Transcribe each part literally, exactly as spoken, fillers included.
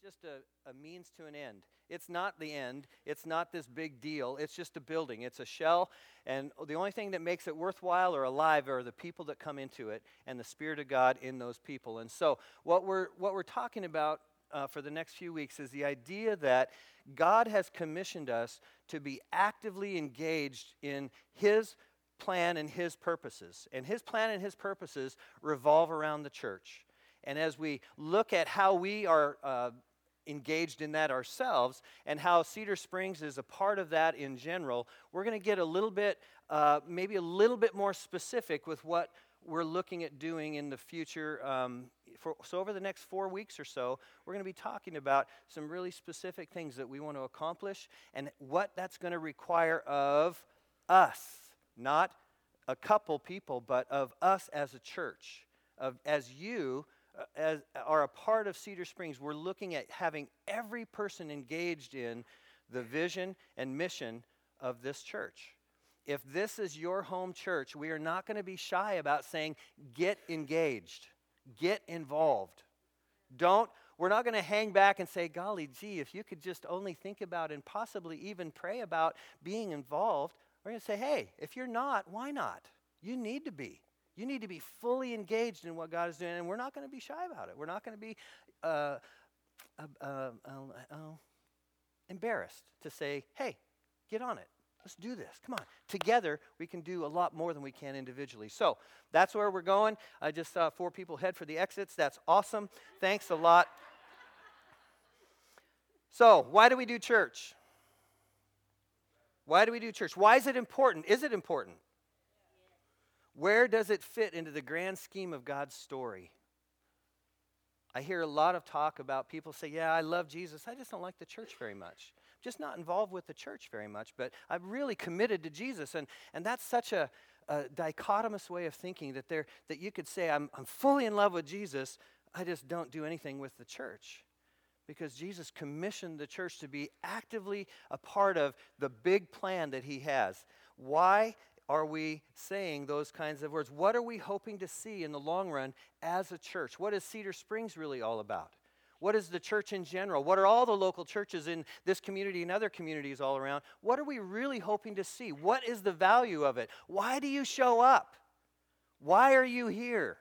just a, a means to an end. It's not the end. It's not this big deal. It's just a building. It's a shell, and the only thing that makes it worthwhile or alive are the people that come into it and the Spirit of God in those people. And so what we're what we're talking about uh, for the next few weeks is the idea that God has commissioned us to be actively engaged in His plan and His purposes. And His plan and His purposes revolve around the church. And as we look at how we are uh, engaged in that ourselves and how Cedar Springs is a part of that in general, we're going to get a little bit, uh, maybe a little bit more specific with what we're looking at doing in the future. Um, for, so over the next four weeks or so, we're going to be talking about some really specific things that we want to accomplish and what that's going to require of us, not a couple people, but of us as a church, of as you uh, as are a part of Cedar Springs. We're looking at having every person engaged in the vision and mission of this church. If this is your home church, we are not going to be shy about saying, get engaged, get involved. Don't, we're not going to hang back and say, golly gee, if you could just only think about and possibly even pray about being involved. We're going to say, hey, if you're not, why not? You need to be. You need to be fully engaged in what God is doing, and we're not going to be shy about it. We're not going to be uh, uh, uh, uh, embarrassed to say, hey, get on it. Let's do this. Come on. Together, we can do a lot more than we can individually. So that's where we're going. I just saw four people head for the exits. That's awesome. Thanks a lot. So why do we do church? Why do we do church? Why is it important? Is it important? Where does it fit into the grand scheme of God's story? I hear a lot of talk about people say, yeah, I love Jesus. I just don't like the church very much. Just not involved with the church very much, but I'm really committed to Jesus. And, and that's such a, a dichotomous way of thinking that there that you could say, I'm, I'm fully in love with Jesus, I just don't do anything with the church. Because Jesus commissioned the church to be actively a part of the big plan that He has. Why are we saying those kinds of words? What are we hoping to see in the long run as a church? What is Cedar Springs really all about? What is the church in general? What are all the local churches in this community and other communities all around? What are we really hoping to see? What is the value of it? Why do you show up? Why are you here?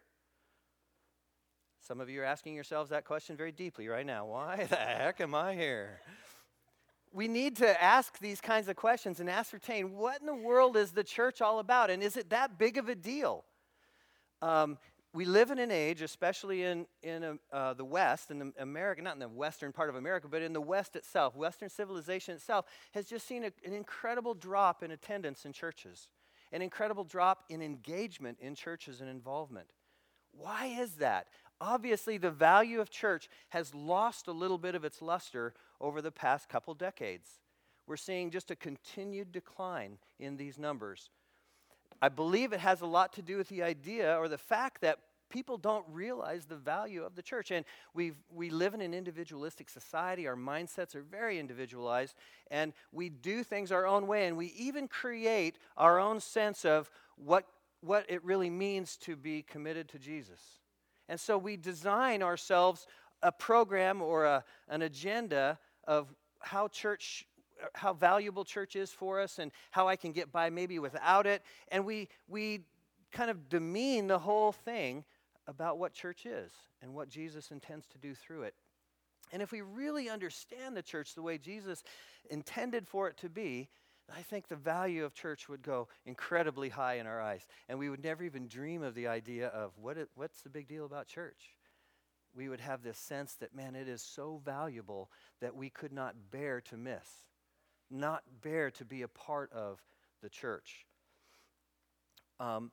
Some of you are asking yourselves that question very deeply right now. Why the heck am I here? We need to ask these kinds of questions and ascertain what in the world is the church all about, and is it that big of a deal? Um, we live in an age, especially in in uh, the West, in the America, not in the western part of America, but in the West itself, Western civilization itself has just seen a, an incredible drop in attendance in churches, an incredible drop in engagement in churches and involvement. Why is that? Obviously, the value of church has lost a little bit of its luster over the past couple decades. We're seeing just a continued decline in these numbers. I believe it has a lot to do with the idea or the fact that people don't realize the value of the church. And we we live in an individualistic society. Our mindsets are very individualized, and we do things our own way, and we even create our own sense of what, what it really means to be committed to Jesus. And so we design ourselves a program or a, an agenda of how church, how valuable church is for us and how I can get by maybe without it. And we we kind of demean the whole thing about what church is and what Jesus intends to do through it. And if we really understand the church the way Jesus intended for it to be, I think the value of church would go incredibly high in our eyes. And we would never even dream of the idea of what it, what's the big deal about church? We would have this sense that, man, it is so valuable that we could not bear to miss, not bear to be a part of the church. Um,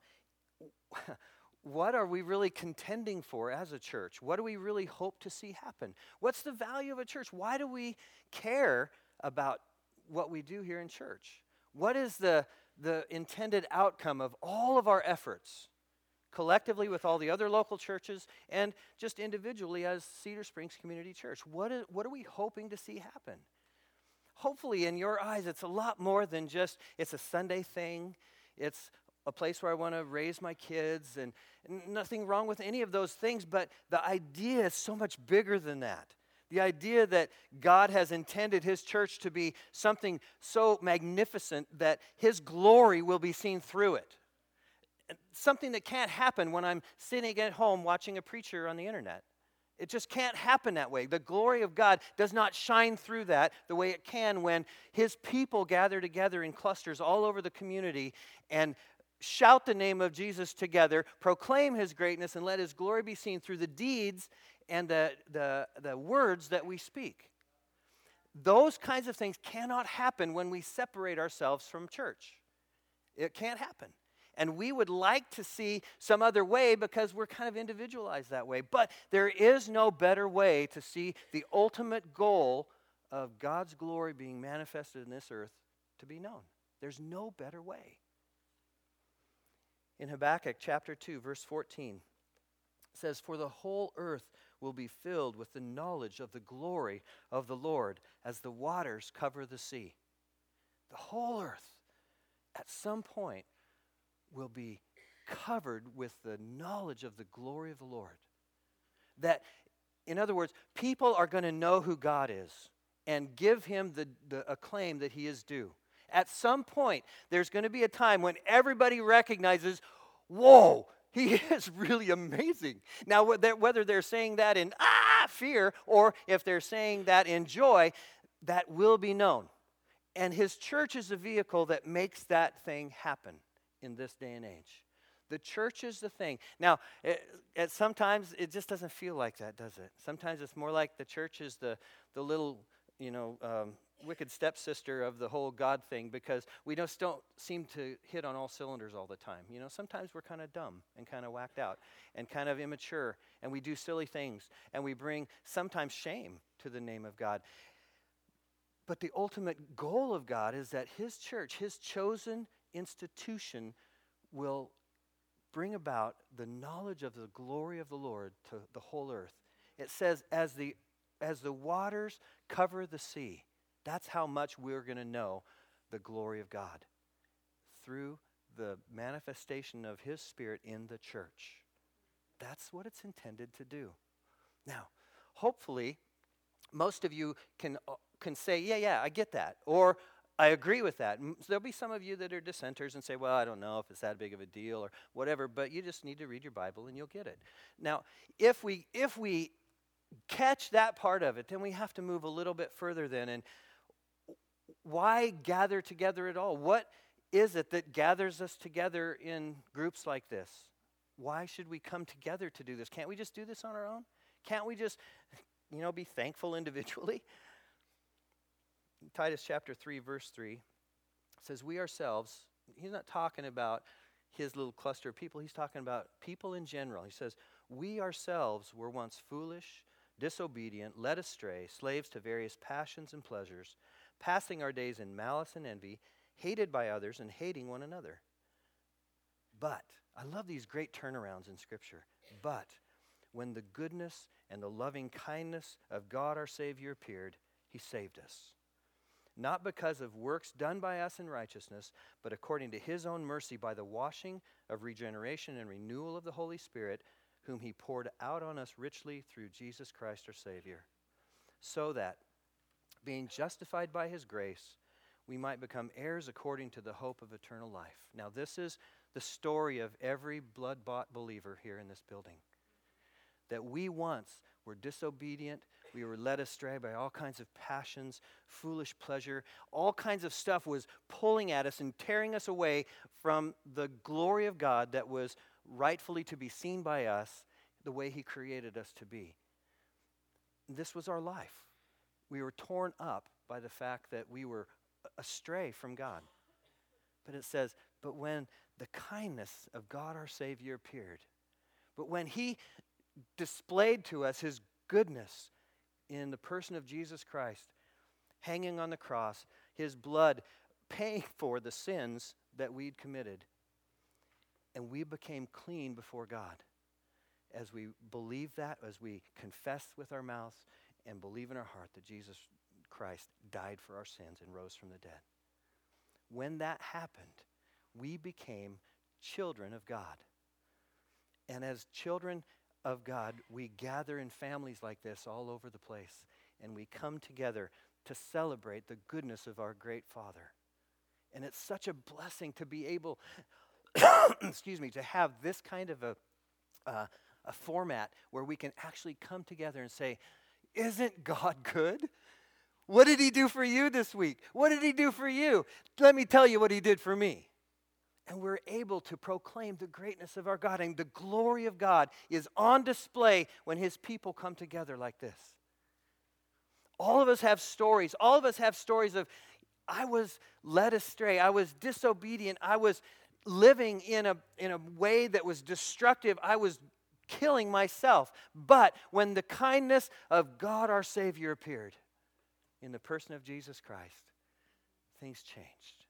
what are we really contending for as a church? What do we really hope to see happen? What's the value of a church? Why do we care about what we do here in church? What is the, the intended outcome of all of our efforts, collectively with all the other local churches and just individually as Cedar Springs Community Church? What is, what are we hoping to see happen? Hopefully in your eyes it's a lot more than just, it's a Sunday thing, it's a place where I want to raise my kids, and nothing wrong with any of those things, but the idea is so much bigger than that. The idea that God has intended his church to be something so magnificent that his glory will be seen through it. Something that can't happen when I'm sitting at home watching a preacher on the internet. It just can't happen that way. The glory of God does not shine through that the way it can when his people gather together in clusters all over the community and shout the name of Jesus together, proclaim his greatness, and let his glory be seen through the deeds and the, the, the words that we speak. Those kinds of things cannot happen when we separate ourselves from church. It can't happen. And we would like to see some other way because we're kind of individualized that way. But there is no better way to see the ultimate goal of God's glory being manifested in this earth to be known. There's no better way. In Habakkuk chapter two, verse fourteen, it says, "For the whole earth will be filled with the knowledge of the glory of the Lord as the waters cover the sea." The whole earth, at some point, will be covered with the knowledge of the glory of the Lord. That, in other words, people are going to know who God is and give him the, the acclaim that he is due. At some point, there's going to be a time when everybody recognizes, whoa, he is really amazing. Now, whether they're saying that in ah, fear, or if they're saying that in joy, that will be known. And his church is a vehicle that makes that thing happen in this day and age. The church is the thing. Now, it, it, sometimes it just doesn't feel like that, does it? Sometimes it's more like the church is the, the little, you know, um, wicked stepsister of the whole God thing, because we just don't seem to hit on all cylinders all the time. You know, sometimes we're kind of dumb and kind of whacked out and kind of immature, and we do silly things, and we bring sometimes shame to the name of God. But the ultimate goal of God is that his church, his chosen institution, will bring about the knowledge of the glory of the Lord to the whole earth. It says, as the as the waters cover the sea, that's how much we're going to know the glory of God, through the manifestation of his Spirit in the church. That's what it's intended to do. Now, hopefully, most of you can can say, yeah, yeah, I get that, or I agree with that. So there'll be some of you that are dissenters and say, well, I don't know if it's that big of a deal or whatever, but you just need to read your Bible and you'll get it. Now, if we if we catch that part of it, then we have to move a little bit further then. And why gather together at all? What is it that gathers us together in groups like this? Why should we come together to do this? Can't we just do this on our own? Can't we just, you know, be thankful individually? Titus chapter three, verse three says, we ourselves, he's not talking about his little cluster of people, he's talking about people in general. He says, we ourselves were once foolish, disobedient, led astray, slaves to various passions and pleasures, passing our days in malice and envy, hated by others and hating one another. But, I love these great turnarounds in Scripture, but when the goodness and the loving kindness of God our Savior appeared, he saved us. Not because of works done by us in righteousness, but according to his own mercy by the washing of regeneration and renewal of the Holy Spirit, whom he poured out on us richly through Jesus Christ our Savior, so that, being justified by his grace, we might become heirs according to the hope of eternal life. Now, this is the story of every blood-bought believer here in this building. That we once were disobedient, we were led astray by all kinds of passions, foolish pleasure, all kinds of stuff was pulling at us and tearing us away from the glory of God that was rightfully to be seen by us the way he created us to be. This was our life. We were torn up by the fact that we were astray from God. But it says, but when the kindness of God our Savior appeared, but when he displayed to us his goodness in the person of Jesus Christ, hanging on the cross, his blood paying for the sins that we'd committed, and we became clean before God. As we believe that, as we confess with our mouths and believe in our heart that Jesus Christ died for our sins and rose from the dead. When that happened, we became children of God. And as children of God, we gather in families like this all over the place. and we come together to celebrate the goodness of our great Father. And it's such a blessing to be able, excuse me, to have this kind of a, uh, a format where we can actually come together and say, isn't God good? What did he do for you this week? What did he do for you? Let me tell you what he did for me. And we're able to proclaim the greatness of our God. And the glory of God is on display when his people come together like this. All of us have stories. All of us have stories of, I was led astray. I was disobedient. I was living in a, in a way that was destructive. I was killing myself. But when the kindness of God our Savior appeared in the person of Jesus Christ, things changed.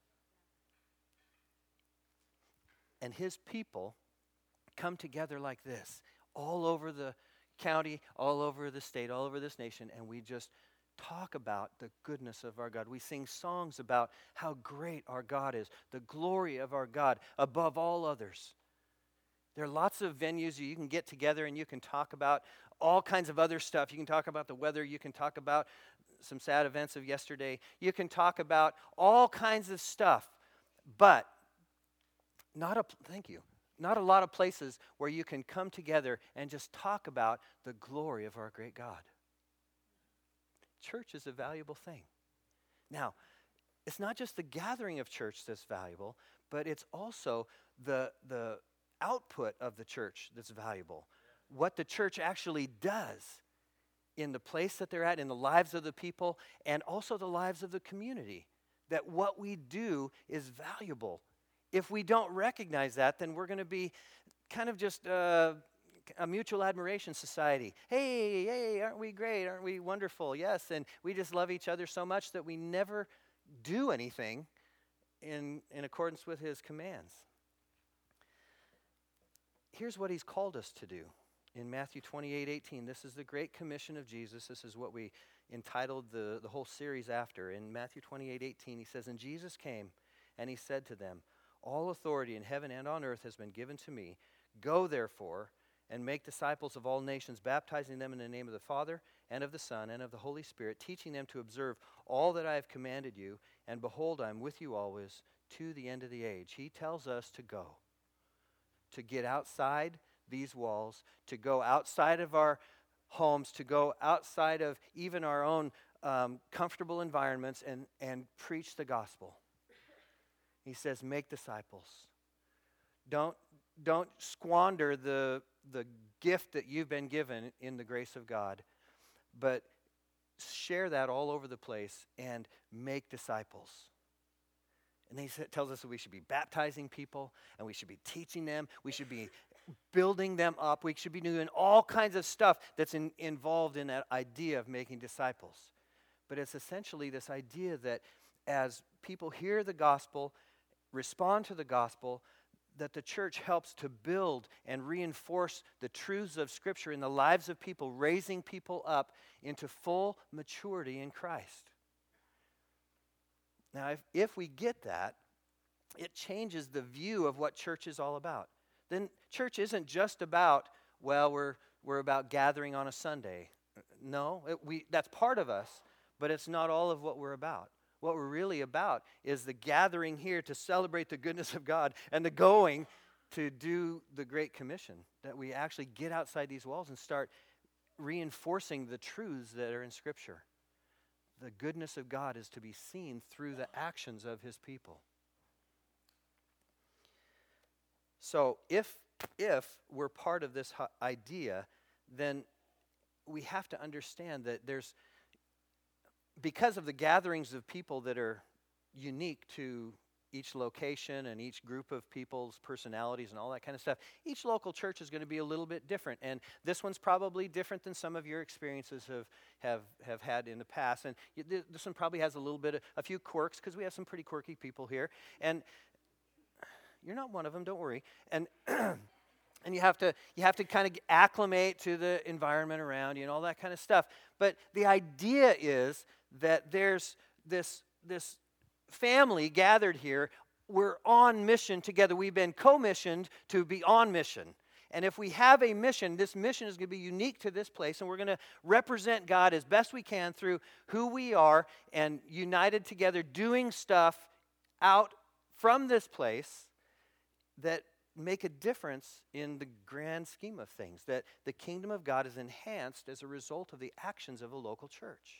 And his people come together like this, all over the county, all over the state, all over this nation, and we just talk about the goodness of our God. We sing songs about how great our God is, the glory of our God above all others. There are lots of venues you can get together and you can talk about all kinds of other stuff. You can talk about the weather. You can talk about some sad events of yesterday. You can talk about all kinds of stuff, but not a, thank you, not a lot of places where you can come together and just talk about the glory of our great God. Church is a valuable thing. Now, it's not just the gathering of church that's valuable, but it's also the, the output of the church that's valuable. What the church actually does in the place that they're at, in the lives of the people, and also the lives of the community. That what we do is valuable. If we don't recognize that, then we're going to be kind of just uh, a mutual admiration society. Hey, hey, aren't we great? Aren't we wonderful? Yes, and we just love each other so much that we never do anything in, in accordance with his commands. Here's what he's called us to do. In Matthew twenty-eight eighteen, this is the Great Commission of Jesus. This is what we entitled the, the whole series after. In Matthew twenty-eight eighteen, he says, and Jesus came, and he said to them, all authority in heaven and on earth has been given to me. Go, therefore, and make disciples of all nations, baptizing them in the name of the Father and of the Son and of the Holy Spirit, teaching them to observe all that I have commanded you. And behold, I am with you always to the end of the age. He tells us to go, to get outside these walls, to go outside of our homes, to go outside of even our own um, comfortable environments and, and preach the gospel. He says, make disciples. Don't, don't squander the, the gift that you've been given in the grace of God, but share that all over the place and make disciples. And he tells us that we should be baptizing people, and we should be teaching them. We should be building them up. We should be doing all kinds of stuff that's in, involved in that idea of making disciples. But it's essentially this idea that as people hear the gospel, respond to the gospel, that the church helps to build and reinforce the truths of Scripture in the lives of people, raising people up into full maturity in Christ. Now, if, if we get that, it changes the view of what church is all about. Then church isn't just about, well, we're we're about gathering on a Sunday. No, it, we that's part of us, but it's not all of what we're about. What we're really about is the gathering here to celebrate the goodness of God and the going to do the Great Commission, that we actually get outside these walls and start reinforcing the truths that are in Scripture. The goodness of God is to be seen through the actions of his people. So if if we're part of this idea, then we have to understand that there's, because of the gatherings of people that are unique to each location and each group of people's personalities and all that kind of stuff, each local church is going to be a little bit different. And this one's probably different than some of your experiences have have, have had in the past. And this one probably has a little bit of, a few quirks, because we have some pretty quirky people here. And you're not one of them, don't worry. And and you have to you have to kind of acclimate to the environment around you and all that kind of stuff. But the idea is that there's this this family gathered here. We're on mission together. We've been commissioned to be on mission. And if we have a mission, this mission is going to be unique to this place, and we're going to represent God as best we can through who we are and united together doing stuff out from this place that make a difference in the grand scheme of things, that the kingdom of God is enhanced as a result of the actions of a local church.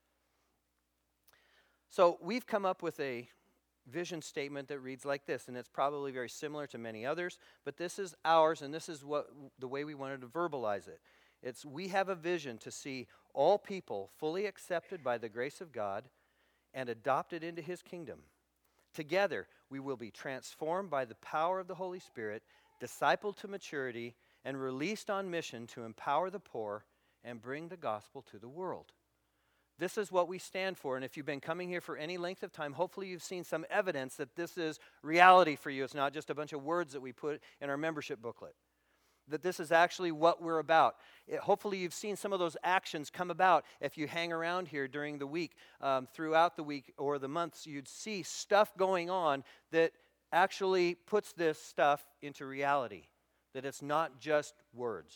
So we've come up with a vision statement that reads like this, and it's probably very similar to many others, but this is ours, and this is what the way we wanted to verbalize it. It's, we have a vision to see all people fully accepted by the grace of God and adopted into his kingdom. Together, we will be transformed by the power of the Holy Spirit, discipled to maturity, and released on mission to empower the poor and bring the gospel to the world. This is what we stand for, and if you've been coming here for any length of time, hopefully you've seen some evidence that this is reality for you. It's not just a bunch of words that we put in our membership booklet. That this is actually what we're about. It, hopefully you've seen some of those actions come about if you hang around here during the week, um, throughout the week or the months. You'd see stuff going on that actually puts this stuff into reality, that it's not just words.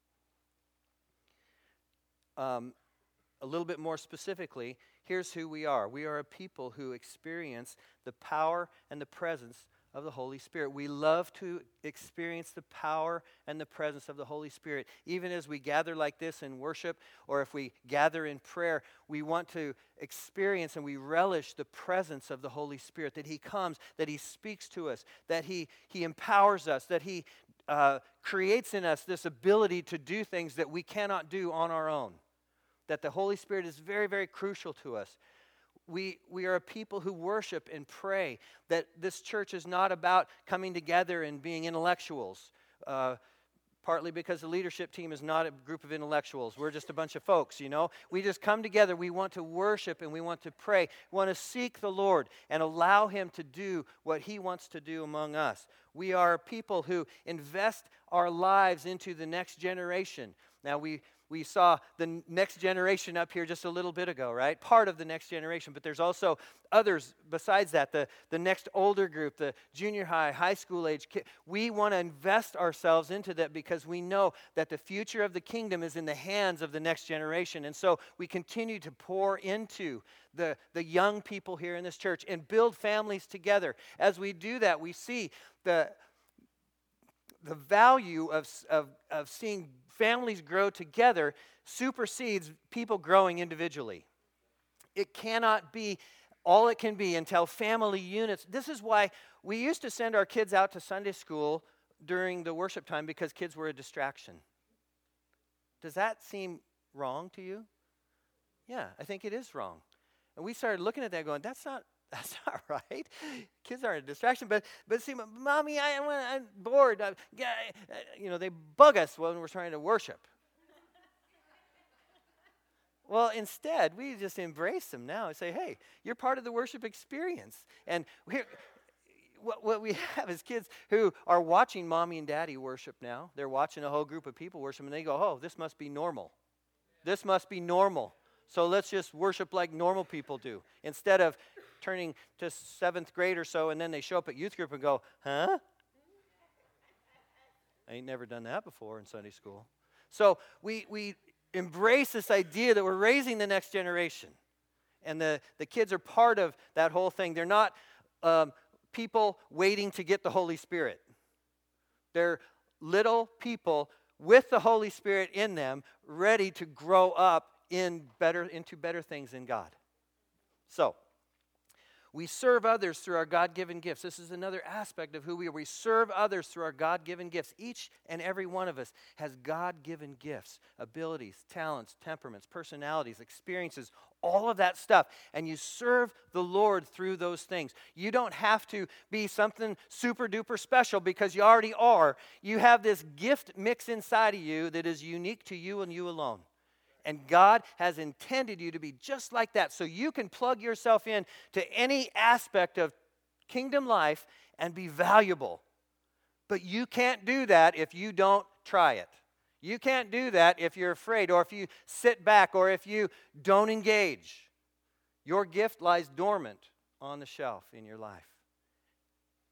Um, a little bit more specifically, here's who we are. We are a people who experience the power and the presence of the Holy Spirit. We love to experience the power and the presence of the Holy Spirit. Even as we gather like this in worship, or if we gather in prayer, we want to experience and we relish the presence of the Holy Spirit, that he comes, that he speaks to us, that he, he empowers us, that he uh, creates in us this ability to do things that we cannot do on our own. That the Holy Spirit is very, very crucial to us. We, we are a people who worship and pray, that this church is not about coming together and being intellectuals, uh, partly because the leadership team is not a group of intellectuals. We're just a bunch of folks, you know. We just come together. We want to worship and we want to pray. We want to seek the Lord and allow him to do what he wants to do among us. We are people who invest our lives into the next generation. Now, we... We saw the next generation up here just a little bit ago, right? Part of the next generation, but there's also others besides that, the, the next older group, the junior high, high school age kid. We want to invest ourselves into that because we know that the future of the kingdom is in the hands of the next generation. And so we continue to pour into the, the young people here in this church and build families together. As we do that, we see the, the value of, of, of seeing families grow together supersedes people growing individually. It cannot be all it can be until family units. This is why we used to send our kids out to Sunday school during the worship time, because kids were a distraction. Does that seem wrong to you? Yeah, I think it is wrong. And we started looking at that going, that's not That's not right. Kids aren't a distraction. But but see, Mommy, I, I'm bored. I, you know, they bug us when we're trying to worship. Well, instead, we just embrace them now and say, hey, you're part of the worship experience. And here, what, what we have is kids who are watching Mommy and Daddy worship now. They're watching a whole group of people worship, and they go, oh, this must be normal. This must be normal. So let's just worship like normal people do, instead of turning to seventh grade or so, and then they show up at youth group and go, huh? I ain't never done that before in Sunday school. So we we embrace this idea that we're raising the next generation. And the, the kids are part of that whole thing. They're not um, people waiting to get the Holy Spirit. They're little people with the Holy Spirit in them, ready to grow up in better into better things in God. So, we serve others through our God-given gifts. This is another aspect of who we are. We serve others through our God-given gifts. Each and every one of us has God-given gifts, abilities, talents, temperaments, personalities, experiences, all of that stuff. And you serve the Lord through those things. You don't have to be something super-duper special because you already are. You have this gift mix inside of you that is unique to you and you alone. And God has intended you to be just like that, so you can plug yourself in to any aspect of kingdom life and be valuable. But you can't do that if you don't try it. You can't do that if you're afraid, or if you sit back, or if you don't engage. Your gift lies dormant on the shelf in your life.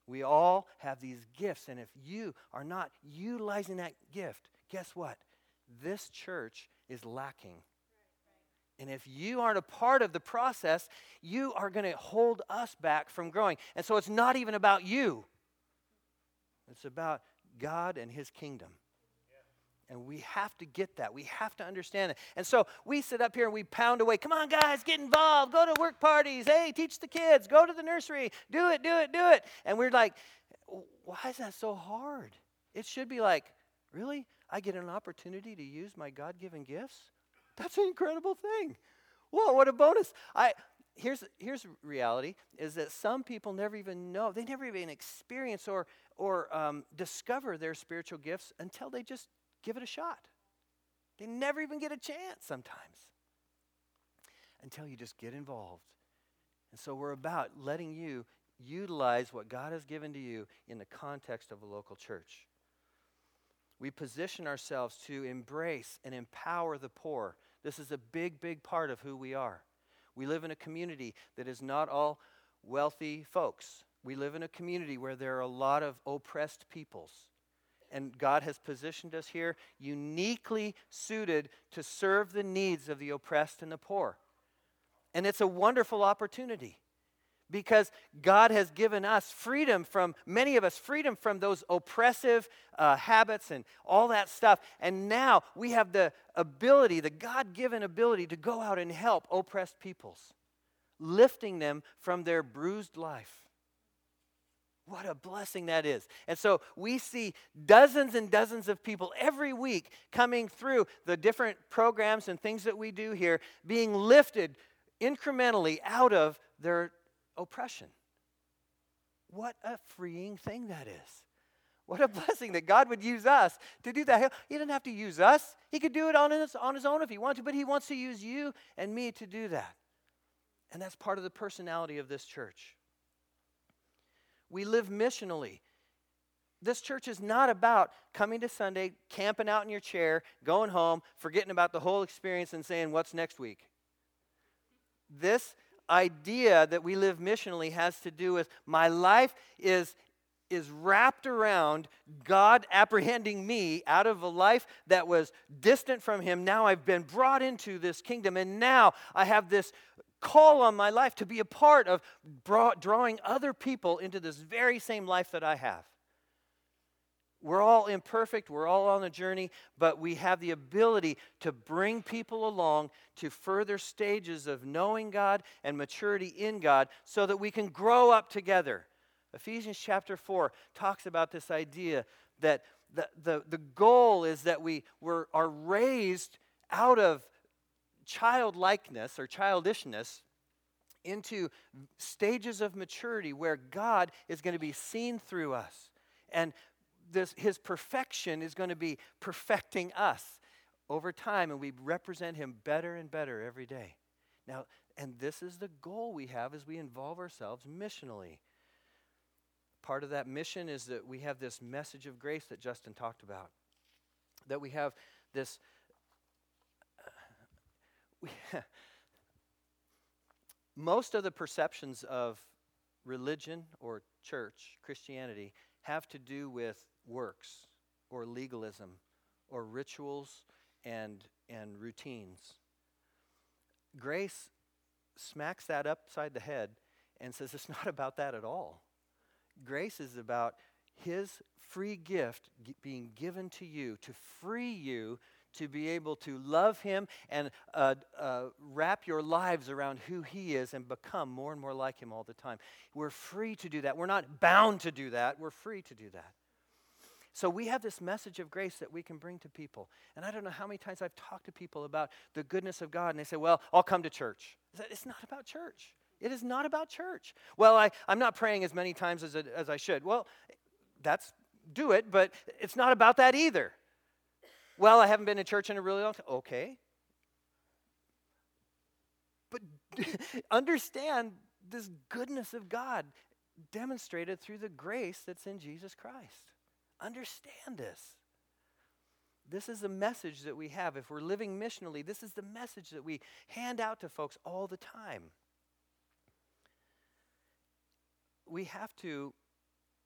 We all have these gifts, and if you are not utilizing that gift, guess what? This church is lacking. And if you aren't a part of the process, you are going to hold us back from growing. And so it's not even about you. It's about God and his kingdom. And we have to get that. We have to understand it. And so we sit up here and we pound away. Come on, guys, get involved. Go to work parties. Hey, teach the kids. Go to the nursery. Do it, do it, do it. And we're like, why is that so hard? It should be like, really? I get an opportunity to use my God-given gifts? That's an incredible thing. Whoa, what a bonus. I here's here's reality, is that some people never even know, they never even experience or, or um, discover their spiritual gifts until they just give it a shot. They never even get a chance sometimes until you just get involved. And so we're about letting you utilize what God has given to you in the context of a local church. We position ourselves to embrace and empower the poor. This is a big, big part of who we are. We live in a community that is not all wealthy folks. We live in a community where there are a lot of oppressed peoples. And God has positioned us here uniquely suited to serve the needs of the oppressed and the poor. And it's a wonderful opportunity. Because God has given us freedom from, many of us, freedom from those oppressive uh, habits and all that stuff. And now we have the ability, the God-given ability to go out and help oppressed peoples, lifting them from their bruised life. What a blessing that is. And so we see dozens and dozens of people every week coming through the different programs and things that we do here, being lifted incrementally out of their oppression. What a freeing thing that is. What a blessing that God would use us to do that. He didn't have to use us. He could do it on his, on his own if he wanted to, but he wants to use you and me to do that. And that's part of the personality of this church. We live missionally. This church is not about coming to Sunday, camping out in your chair, going home, forgetting about the whole experience and saying, what's next week? This idea that we live missionally has to do with my life is, is wrapped around God apprehending me out of a life that was distant from him. Now I've been brought into this kingdom, and now I have this call on my life to be a part of brought, drawing other people into this very same life that I have. We're all imperfect, we're all on a journey, but we have the ability to bring people along to further stages of knowing God and maturity in God so that we can grow up together. Ephesians chapter four talks about this idea that the, the, the goal is that we we're, are raised out of childlikeness or childishness into stages of maturity where God is going to be seen through us. And This, his perfection is going to be perfecting us over time, and we represent him better and better every day. Now, and this is the goal we have as we involve ourselves missionally. Part of that mission is that we have this message of grace that Justin talked about. That we have this, uh, we most of the perceptions of religion or church, Christianity, have to do with works or legalism or rituals and and routines. Grace smacks that upside the head and says it's not about that at all. Grace is about his free gift g- being given to you to free you to be able to love him and uh, uh, wrap your lives around who he is and become more and more like him all the time. We're free to do that. We're not bound to do that. We're free to do that. So we have this message of grace that we can bring to people. And I don't know how many times I've talked to people about the goodness of God, and they say, well, I'll come to church. It's not about church. It is not about church. Well, I, I'm not praying as many times as, it, as I should. Well, that's, do it, but it's not about that either. Well, I haven't been to church in a really long time. Okay. But understand this goodness of God demonstrated through the grace that's in Jesus Christ. Understand this. This is the message that we have. If we're living missionally, this is the message that we hand out to folks all the time. We have to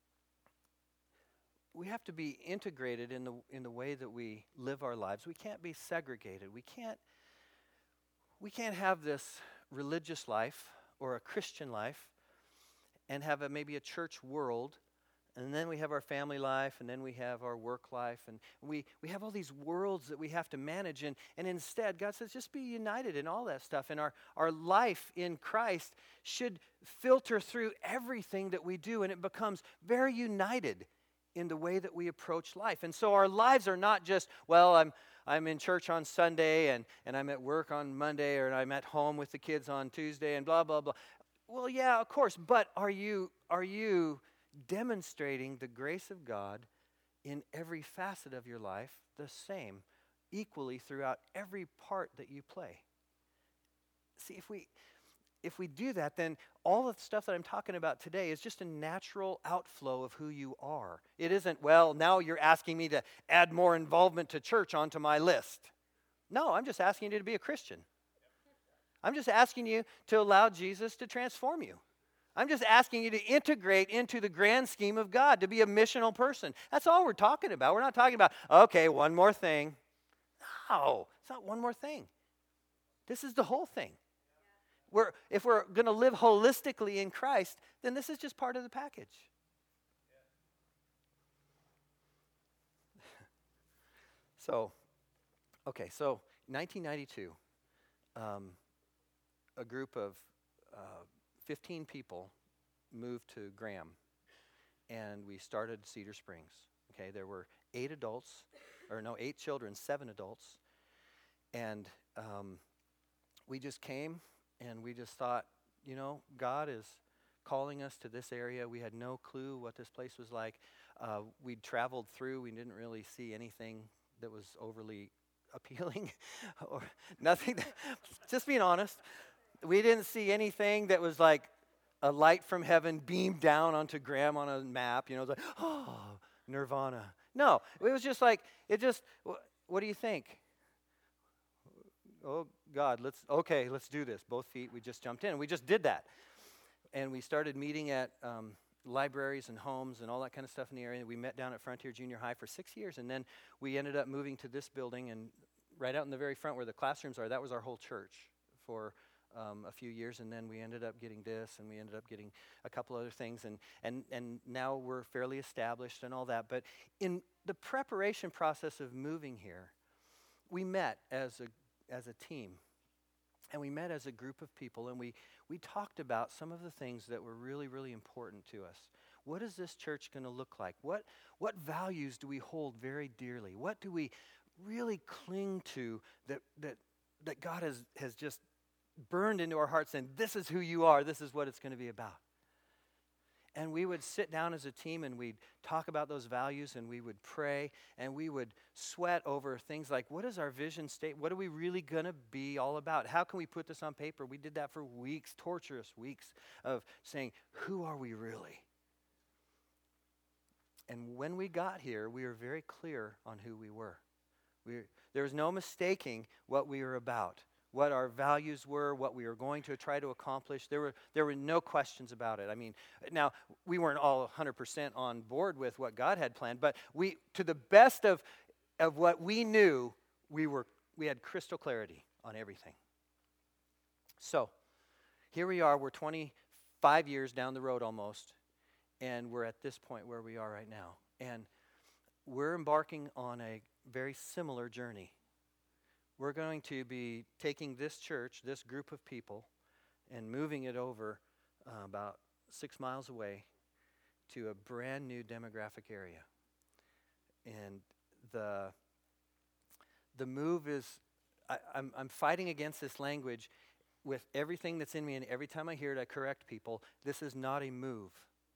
we have to be integrated in the in the way that we live our lives. We can't be segregated. We can't we can't have this religious life or a Christian life and have a, maybe a church world, and then we have our family life, and then we have our work life, and we, we have all these worlds that we have to manage, and, and instead, God says, just be united in all that stuff, and our, our life in Christ should filter through everything that we do, and it becomes very united in the way that we approach life. And so our lives are not just, well, I'm I'm in church on Sunday, and, and I'm at work on Monday, or I'm at home with the kids on Tuesday, and blah, blah, blah. Well, yeah, of course, but are you are you demonstrating the grace of God in every facet of your life the same, equally throughout every part that you play? See, if we if we do that, then all the stuff that I'm talking about today is just a natural outflow of who you are. It isn't, well, now you're asking me to add more involvement to church onto my list. No, I'm just asking you to be a Christian. I'm just asking you to allow Jesus to transform you. I'm just asking you to integrate into the grand scheme of God, to be a missional person. That's all we're talking about. We're not talking about, okay, one more thing. No, it's not one more thing. This is the whole thing. We're, if we're going to live holistically in Christ, then this is just part of the package. So, okay, so nineteen ninety-two, um, a group of uh, fifteen people moved to Graham, and we started Cedar Springs. Okay, there were eight adults, or no, eight children, seven adults, and um, we just came, and we just thought, you know, God is calling us to this area. We had no clue what this place was like. Uh, we'd traveled through. We didn't really see anything that was overly appealing, or nothing. That, just being honest, we didn't see anything that was like a light from heaven beamed down onto Graham on a map. You know, it was like, oh, nirvana. No, it was just like, it just, wh- what do you think? Oh, God, let's, okay, let's do this. Both feet, we just jumped in. We just did that. And we started meeting at um, libraries and homes and all that kind of stuff in the area. We met down at Frontier Junior High for six years, and then we ended up moving to this building, and right out in the very front where the classrooms are, that was our whole church for um, a few years, and then we ended up getting this, and we ended up getting a couple other things, and, and, and now we're fairly established and all that. But in the preparation process of moving here, we met as a as a team, and we met as a group of people, and we, we talked about some of the things that were really, really important to us. What is this church going to look like? What, what values do we hold very dearly? What do we really cling to that, that, that God has, has just burned into our hearts, saying, this is who you are, this is what it's going to be about? And we would sit down as a team, and we'd talk about those values, and we would pray, and we would sweat over things like, what is our vision state? What are we really going to be all about? How can we put this on paper? We did that for weeks, torturous weeks of saying, who are we really? And when we got here, we were very clear on who we were. We, there was no mistaking what we were about, what our values were, what we were going to try to accomplish. There were there were no questions about it. I mean, now, we weren't all one hundred percent on board with what God had planned, but we, to the best of, of what we knew, we were we had crystal clarity on everything. So, here we are, we're twenty-five years down the road almost, and we're at this point where we are right now. And we're embarking on a very similar journey. We're going to be taking this church, this group of people, and moving it over uh, about six miles away to a brand new demographic area. And the the move is, I, I'm, I'm fighting against this language with everything that's in me, and every time I hear it, I correct people. This is not a move.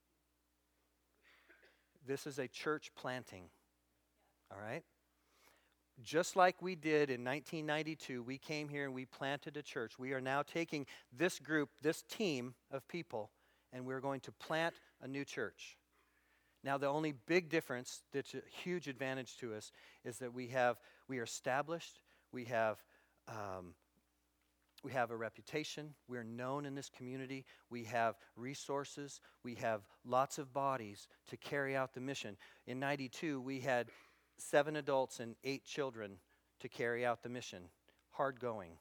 This is a church planting, all right? Just like we did in nineteen ninety-two, we came here and we planted a church. We are now taking this group, this team of people, and we're going to plant a new church. Now, the only big difference that's a huge advantage to us is that we have, we are established, we have, um, We have a reputation. We're known in this community. We have resources. We have lots of bodies to carry out the mission. In ninety-two, we had seven adults and eight children to carry out the mission. Hard going.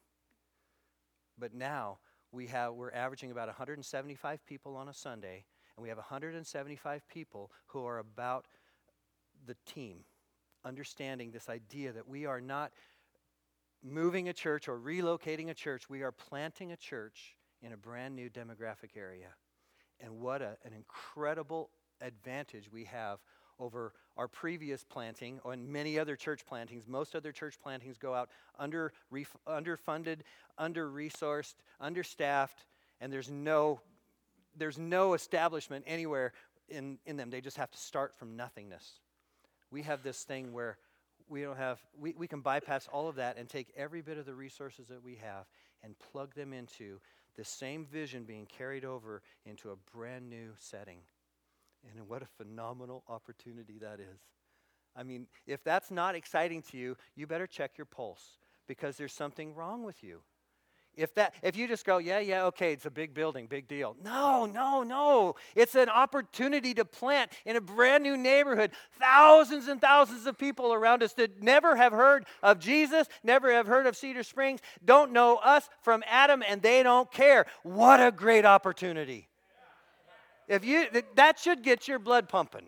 But now we have, we're averaging about one hundred seventy-five people on a Sunday, and we have one hundred seventy-five people who are about the team, understanding this idea that we are not moving a church or relocating a church. We are planting a church in a brand new demographic area. And what a, an incredible advantage we have over our previous planting and many other church plantings. Most other church plantings go out under ref, underfunded, under-resourced, understaffed, and there's no there's no establishment anywhere in, in them. They just have to start from nothingness. We have this thing where we don't have we, we can bypass all of that and take every bit of the resources that we have and plug them into the same vision being carried over into a brand new setting. And what a phenomenal opportunity that is. I mean, if that's not exciting to you, you better check your pulse, because there's something wrong with you. If that, if you just go, yeah, yeah, okay, it's a big building, big deal. No, no, no. It's an opportunity to plant in a brand new neighborhood. Thousands and thousands of people around us that never have heard of Jesus, never have heard of Cedar Springs, don't know us from Adam, and they don't care. What a great opportunity. If you, that should get your blood pumping.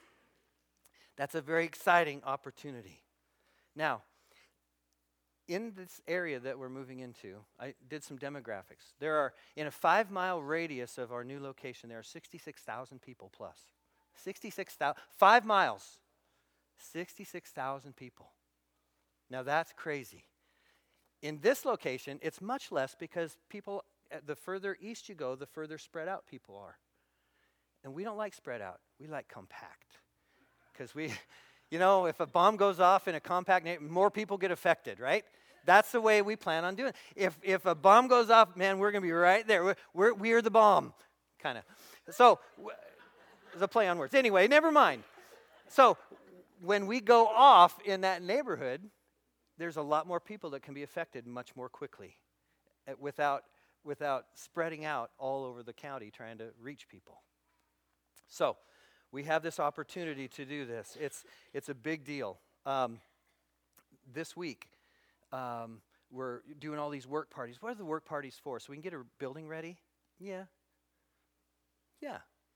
That's a very exciting opportunity. Now, in this area that we're moving into, I did some demographics. There are, in a five-mile radius of our new location, there are sixty-six thousand people plus. sixty-six thousand, five miles, sixty-six thousand people. Now that's crazy. In this location, it's much less because people, the further east you go, the further spread out people are. And we don't like spread out. We like compact. Because we, you know, if a bomb goes off in a compact neighborhood, more people get affected, right? That's the way we plan on doing it. If if a bomb goes off, man, we're going to be right there. We're, we're, we're the bomb, kind of. So, w- it's a play on words. Anyway, never mind. So, when we go off in that neighborhood, there's a lot more people that can be affected much more quickly uh, without without spreading out all over the county trying to reach people. So, we have this opportunity to do this. It's it's a big deal. Um, this week, um, we're doing all these work parties. What are the work parties for? So we can get a building ready? Yeah. Yeah.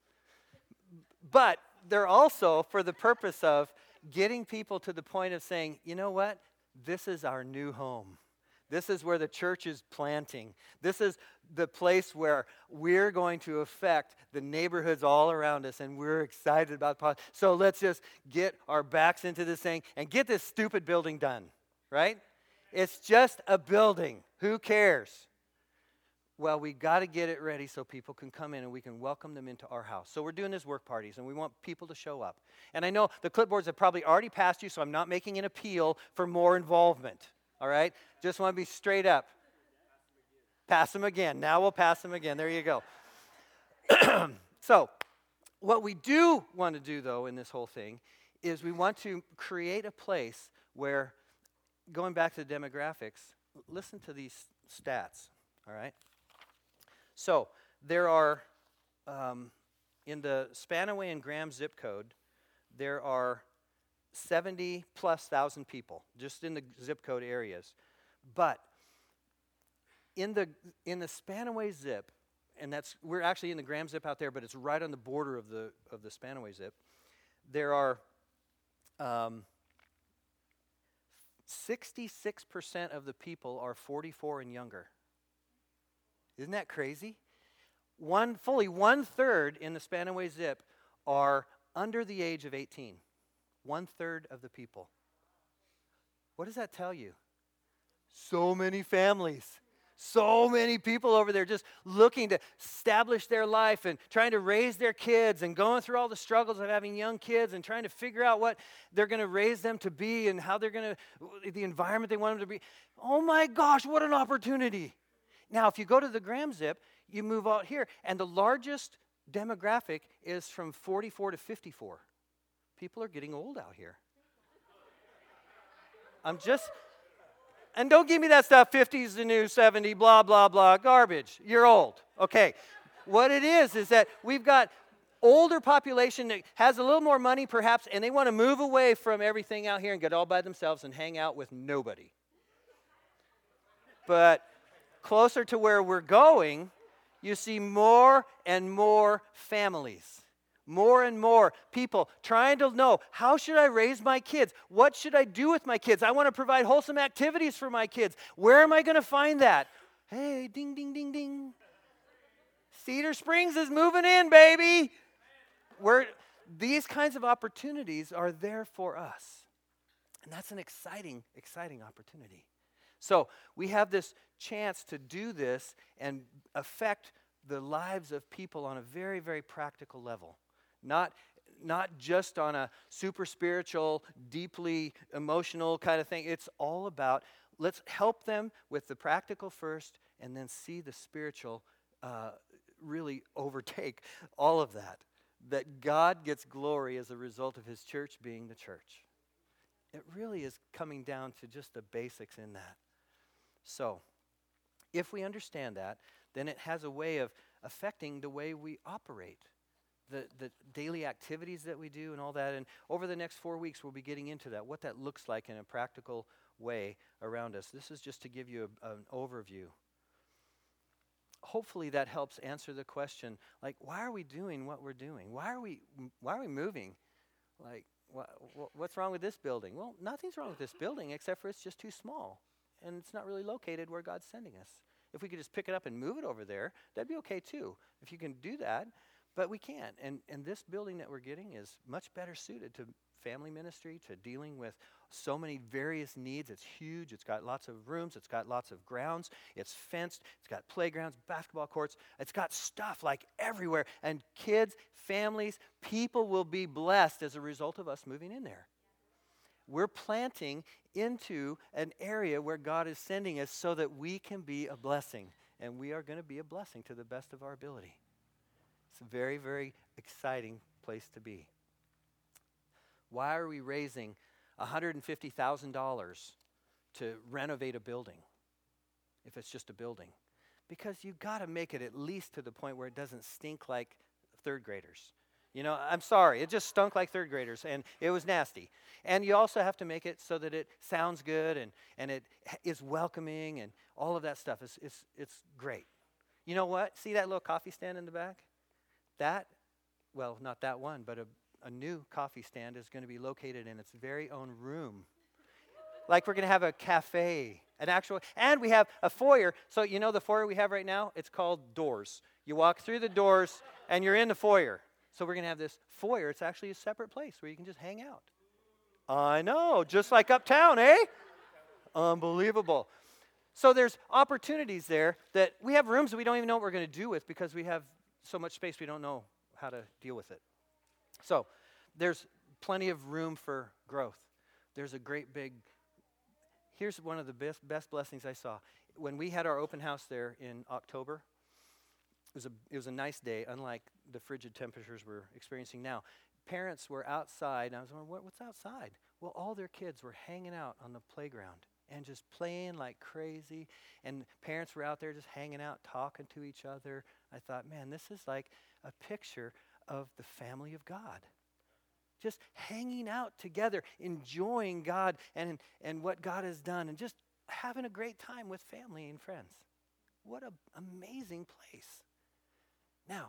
But they're also for the purpose of getting people to the point of saying, you know what? This is our new home. This is where the church is planting. This is the place where we're going to affect the neighborhoods all around us, and we're excited about it. So let's just get our backs into this thing and get this stupid building done, right? It's just a building. Who cares? Well, we got to get it ready so people can come in and we can welcome them into our house. So we're doing these work parties, and we want people to show up. And I know the clipboards have probably already passed you, so I'm not making an appeal for more involvement. All right? Just want to be straight up. Pass them again. Now we'll pass them again. There you go. So, what we do want to do, though, in this whole thing is we want to create a place where, going back to the demographics, listen to these stats, all right? So, there are, um, in the Spanaway and Graham zip code, there are seventy plus thousand people just in the zip code areas. But in the in the Spanaway zip, and that's we're actually in the Graham zip out there, but it's right on the border of the of the Spanaway zip. There are um, sixty-six percent of the people are forty-four and younger. Isn't that crazy? One fully one third in the Spanaway zip are under the age of eighteen. One third of the people. What does that tell you? So many families. So many people over there just looking to establish their life and trying to raise their kids and going through all the struggles of having young kids and trying to figure out what they're going to raise them to be and how they're going to, the environment they want them to be. Oh my gosh, what an opportunity. Now, if you go to the Graham zip, you move out here, and the largest demographic is from forty-four to fifty-four. People are getting old out here. I'm just, And don't give me that stuff, fifty's the new seventy, blah, blah, blah, garbage. You're old. Okay. What it is is that we've got older population that has a little more money perhaps, and they want to move away from everything out here and get all by themselves and hang out with nobody. But closer to where we're going, you see more and more families. More and more people trying to know, how should I raise my kids? What should I do with my kids? I want to provide wholesome activities for my kids. Where am I going to find that? Hey, ding, ding, ding, ding. Cedar Springs is moving in, baby. We're, these kinds of opportunities are there for us. And that's an exciting, exciting opportunity. So we have this chance to do this and affect the lives of people on a very, very practical level. Not, not just on a super spiritual, deeply emotional kind of thing. It's all about, let's help them with the practical first and then see the spiritual uh, really overtake all of that. That God gets glory as a result of his church being the church. It really is coming down to just the basics in that. So, if we understand that, then it has a way of affecting the way we operate. The, the daily activities that we do and all that. And over the next four weeks, we'll be getting into that, what that looks like in a practical way around us. This is just to give you a, an overview. Hopefully that helps answer the question, like, why are we doing what we're doing? Why are we, why are we moving? Like, wh- wh- what's wrong with this building? Well, nothing's wrong with this building except for it's just too small. And it's not really located where God's sending us. If we could just pick it up and move it over there, that'd be okay too. If you can do that. But we can't. And, and this building that we're getting is much better suited to family ministry, to dealing with so many various needs. It's huge. It's got lots of rooms. It's got lots of grounds. It's fenced. It's got playgrounds, basketball courts. It's got stuff like everywhere. And kids, families, people will be blessed as a result of us moving in there. We're planting into an area where God is sending us so that we can be a blessing. And we are going to be a blessing to the best of our ability. It's a very, very exciting place to be. Why are we raising one hundred fifty thousand dollars to renovate a building if it's just a building? Because you've got to make it at least to the point where it doesn't stink like third graders. You know, I'm sorry, it just stunk like third graders, and it was nasty. And you also have to make it so that it sounds good and, and it is welcoming and all of that stuff. It's, it's, it's great. You know what? See that little coffee stand in the back? That, well, not that one, but a, a new coffee stand is going to be located in its very own room. Like we're going to have a cafe, an actual, and we have a foyer. So you know the foyer we have right now? It's called doors. You walk through the doors and you're in the foyer. So we're going to have this foyer. It's actually a separate place where you can just hang out. I know, just like uptown, eh? Unbelievable. So there's opportunities there that we have rooms that we don't even know what we're going to do with because we have so much space we don't know how to deal with it. So there's plenty of room for growth. There's a great big, here's one of the best best blessings I saw. When we had our open house there in October, it was a it was a nice day, unlike the frigid temperatures we're experiencing now. Parents were outside, and I was wondering, what, what's outside? Well, all their kids were hanging out on the playground and just playing like crazy. And parents were out there just hanging out, talking to each other. I thought, man, this is like a picture of the family of God. Just hanging out together, enjoying God and, and what God has done, and just having a great time with family and friends. What an amazing place. Now,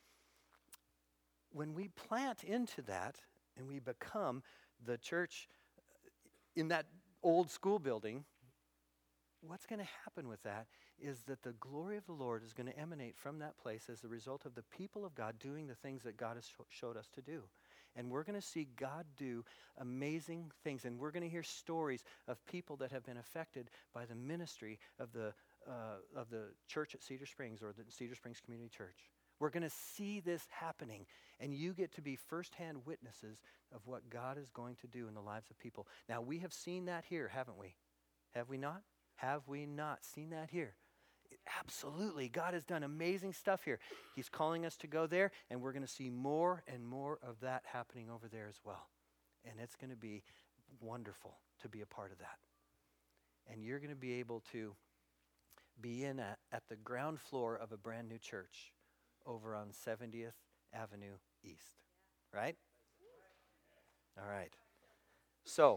when we plant into that and we become the church in that old school building, what's going to happen with that is that the glory of the Lord is going to emanate from that place as a result of the people of God doing the things that God has sh- showed us to do. And we're going to see God do amazing things. And we're going to hear stories of people that have been affected by the ministry of the uh, of the church at Cedar Springs or the Cedar Springs Community Church. We're going to see this happening. And you get to be firsthand witnesses of what God is going to do in the lives of people. Now, we have seen that here, haven't we? Have we not? Have we not seen that here? Absolutely. God has done amazing stuff here. He's calling us to go there, and we're going to see more and more of that happening over there as well. And it's going to be wonderful to be a part of that. and you're going to be able to be in a, at the ground floor of a brand new church over on seventieth Avenue East. Right? All right. So,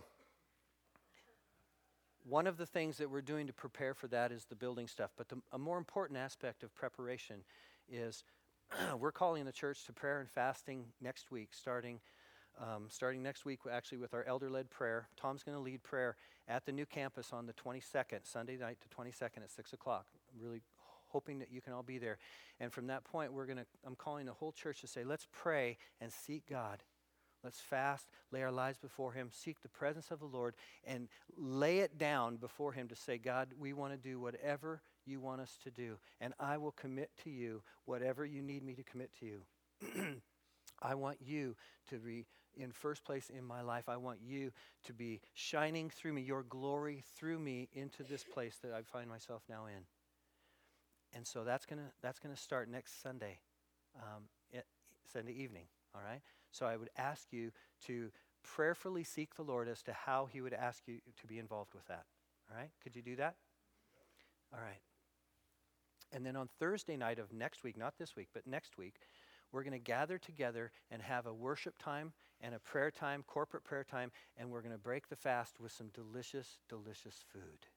one of the things that we're doing to prepare for that is the building stuff. But the, a more important aspect of preparation is we're calling the church to prayer and fasting next week, starting um, starting next week actually with our elder-led prayer. Tom's going to lead prayer at the new campus on the twenty-second, Sunday night the twenty-second at six o'clock. I'm really hoping that you can all be there. And from that point, we're going to, I'm calling the whole church to say, let's pray and seek God. Let's fast, lay our lives before him, seek the presence of the Lord, and lay it down before him to say, God, we want to do whatever you want us to do, and I will commit to you whatever you need me to commit to you. I want you to be in first place in my life. I want you to be shining through me, your glory through me into this place that I find myself now in. And so that's gonna that's gonna start next Sunday, um, it, Sunday evening. All right. So I would ask you to prayerfully seek the Lord as to how he would ask you to be involved with that. All right? Could you do that? All right. And then on Thursday night of next week, not this week, but next week, we're going to gather together and have a worship time and a prayer time, corporate prayer time, and we're going to break the fast with some delicious, delicious food.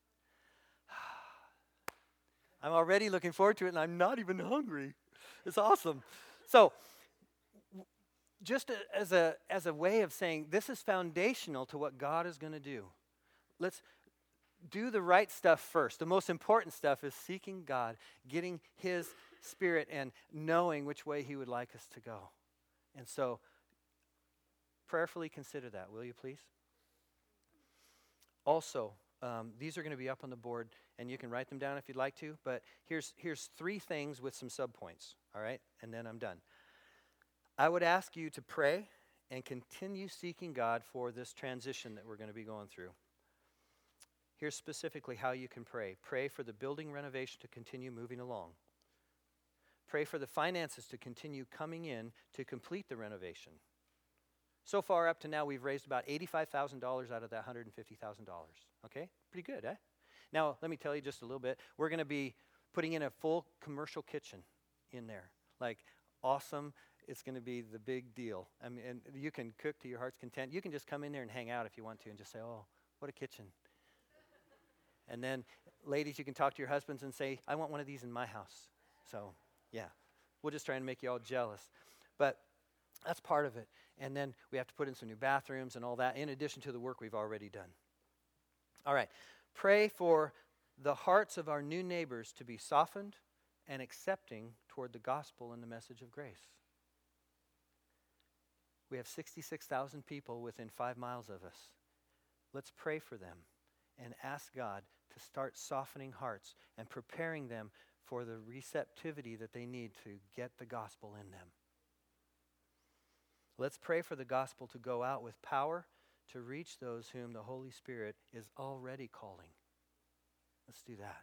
I'm already looking forward to it, and I'm not even hungry. It's awesome. So, just a, as a as a way of saying this is foundational to what God is going to do. Let's do the right stuff first. The most important stuff is seeking God, getting his Spirit, and knowing which way he would like us to go. And so, prayerfully consider that, will you please? Also, um, these are going to be up on the board, and you can write them down if you'd like to, but here's here's three things with some subpoints, all right? And then I'm done. I would ask you to pray and continue seeking God for this transition that we're going to be going through. Here's specifically how you can pray. Pray for the building renovation to continue moving along. Pray for the finances to continue coming in to complete the renovation. So far up to now, we've raised about eighty-five thousand dollars out of that one hundred fifty thousand dollars. Okay? Pretty good, eh? Now, let me tell you just a little bit. We're going to be putting in a full commercial kitchen in there. Like, awesome. It's going to be the big deal. I mean, and you can cook to your heart's content. You can just come in there and hang out if you want to and just say, oh, what a kitchen. And then, ladies, you can talk to your husbands and say, I want one of these in my house. So, yeah, we'll just try and make you all jealous. But that's part of it. And then we have to put in some new bathrooms and all that, in addition to the work we've already done. All right, pray for the hearts of our new neighbors to be softened and accepting toward the gospel and the message of grace. We have sixty-six thousand people within five miles of us. Let's pray for them and ask God to start softening hearts and preparing them for the receptivity that they need to get the gospel in them. Let's pray for the gospel to go out with power to reach those whom the Holy Spirit is already calling. Let's do that.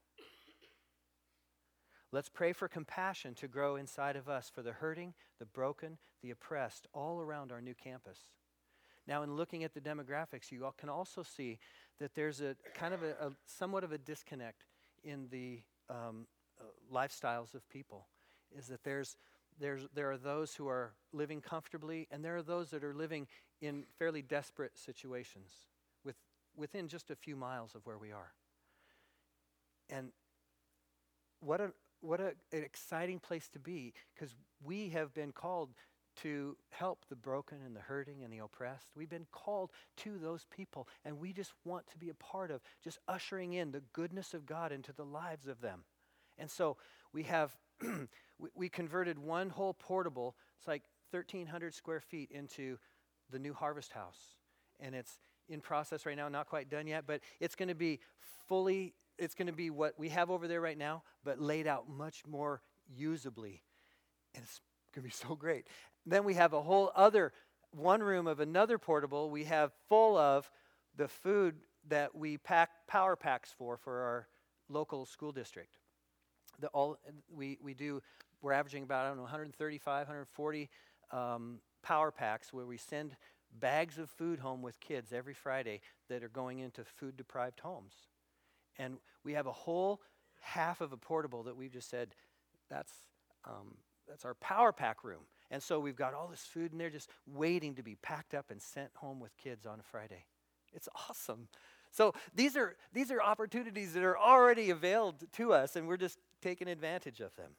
Let's pray for compassion to grow inside of us for the hurting, the broken, the oppressed, all around our new campus. Now, in looking at the demographics, you all can also see that there's a kind of a, a somewhat of a disconnect in the um, uh, lifestyles of people. Is that there's there's there are those who are living comfortably, and there are those that are living in fairly desperate situations with within just a few miles of where we are. And what a what a, an exciting place to be, because we have been called to help the broken and the hurting and the oppressed. We've been called to those people, and we just want to be a part of just ushering in the goodness of God into the lives of them. And so we have, we, we converted one whole portable, it's like thirteen hundred square feet, into the new Harvest House. And it's in process right now, not quite done yet, but it's going to be fully, it's going to be what we have over there right now, but laid out much more usably. And it's going to be so great. Then we have a whole other, one room of another portable we have full of the food that we pack power packs for, for our local school district. The all we, we do, we're averaging about, I don't know, one hundred thirty-five, one hundred forty um, power packs where we send bags of food home with kids every Friday that are going into food-deprived homes. And we have a whole half of a portable that we've just said, that's um, that's our power pack room. And so we've got all this food in there just waiting to be packed up and sent home with kids on a Friday. It's awesome. So these are these are opportunities that are already availed to us, and we're just taking advantage of them.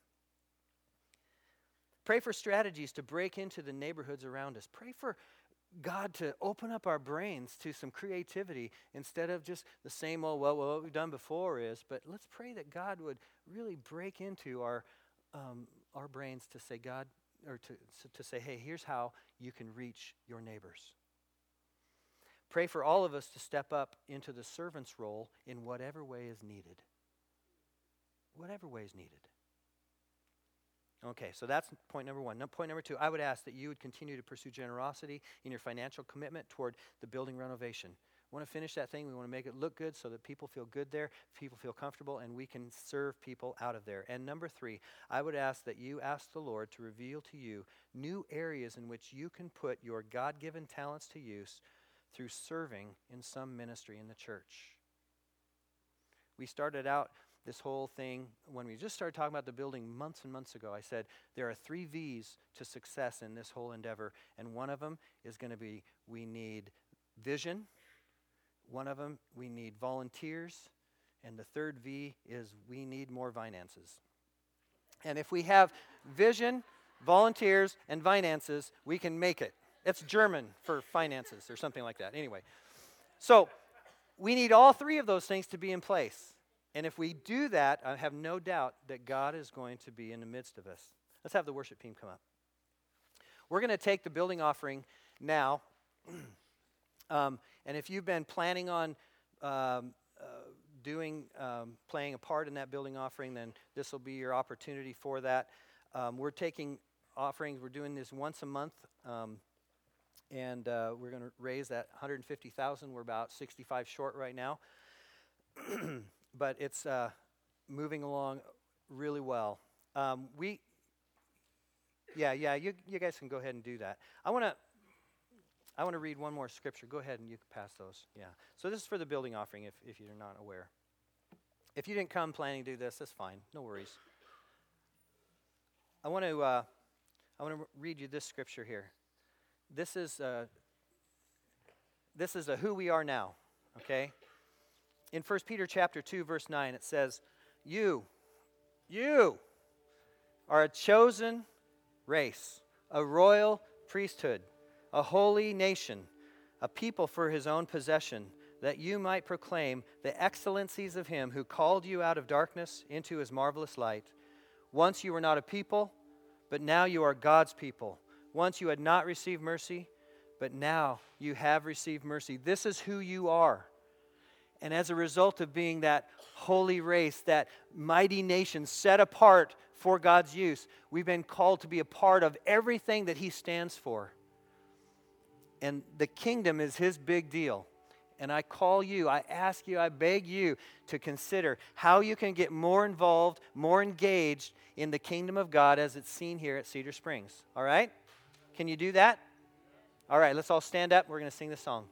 Pray for strategies to break into the neighborhoods around us. Pray for God to open up our brains to some creativity instead of just the same old, well, well what we've done before is, but let's pray that God would really break into our um, our brains to say, God, or to, to say, hey, here's how you can reach your neighbors. Pray for all of us to step up into the servant's role in whatever way is needed. Whatever way is needed. Okay, so that's point number one. Now, point number two, I would ask that you would continue to pursue generosity in your financial commitment toward the building renovation. We want to finish that thing. We want to make it look good so that people feel good there, people feel comfortable, and we can serve people out of there. And number three, I would ask that you ask the Lord to reveal to you new areas in which you can put your God-given talents to use through serving in some ministry in the church. We started out this whole thing, when we just started talking about the building months and months ago, I said there are three V's to success in this whole endeavor, and one of them is going to be we need vision, one of them we need volunteers, and the third V is we need more finances. And if we have vision, volunteers, and finances, we can make it. It's German for finances or something like that. Anyway, so we need all three of those things to be in place. And if we do that, I have no doubt that God is going to be in the midst of us. Let's have the worship team come up. We're going to take the building offering now. um, and if you've been planning on um, uh, doing, um, playing a part in that building offering, then this will be your opportunity for that. Um, we're taking offerings. We're doing this once a month. Um, and uh, we're going to raise that one hundred fifty thousand dollars. We're about sixty-five short right now. But it's uh, moving along really well. Um, we, yeah, yeah, you you guys can go ahead and do that. I want to, I want to read one more scripture. Go ahead and you can pass those. Yeah. So this is for the building offering. If if you're not aware, if you didn't come planning to do this, that's fine. No worries. I want to, uh, I want to read you this scripture here. This is uh, this is a who we are now. Okay. In First Peter chapter two, verse nine, it says, You, you are a chosen race, a royal priesthood, a holy nation, a people for his own possession, that you might proclaim the excellencies of him who called you out of darkness into his marvelous light. Once you were not a people, but now you are God's people. Once you had not received mercy, but now you have received mercy. This is who you are. And as a result of being that holy race, that mighty nation set apart for God's use, we've been called to be a part of everything that he stands for. And the kingdom is his big deal. And I call you, I ask you, I beg you to consider how you can get more involved, more engaged in the kingdom of God as it's seen here at Cedar Springs. All right? Can you do that? All right, let's all stand up. We're going to sing this song.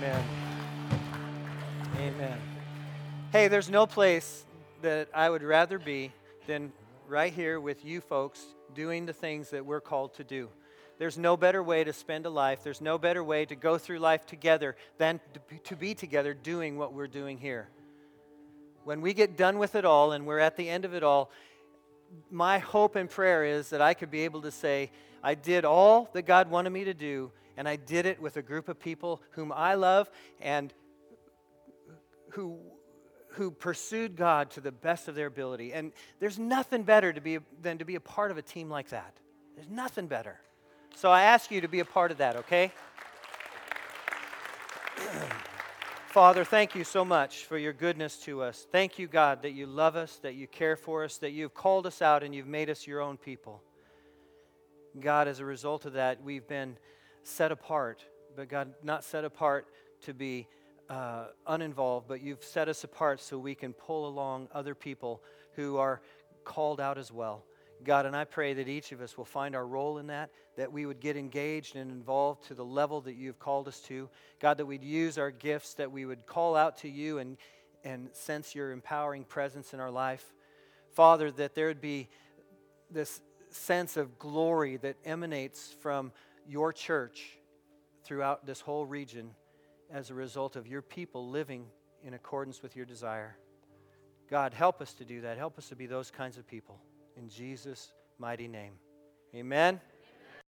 Amen. Amen. Hey, there's no place that I would rather be than right here with you folks doing the things that we're called to do. There's no better way to spend a life. There's no better way to go through life together than to be, to be together doing what we're doing here. When we get done with it all and we're at the end of it all, my hope and prayer is that I could be able to say, I did all that God wanted me to do, and I did it with a group of people whom I love and who who pursued God to the best of their ability. And there's nothing better to be than to be a part of a team like that. There's nothing better. So I ask you to be a part of that, okay? Father, thank you so much for your goodness to us. Thank you, God, that you love us, that you care for us, that you've called us out and you've made us your own people. God, as a result of that, we've been set apart, but God, not set apart to be uh, uninvolved, but you've set us apart so we can pull along other people who are called out as well. God, and I pray that each of us will find our role in that, that we would get engaged and involved to the level that you've called us to. God, that we'd use our gifts, that we would call out to you and, and sense your empowering presence in our life. Father, that there would be this sense of glory that emanates from your church throughout this whole region as a result of your people living in accordance with your desire. God, help us to do that. Help us to be those kinds of people. In Jesus' mighty name. Amen.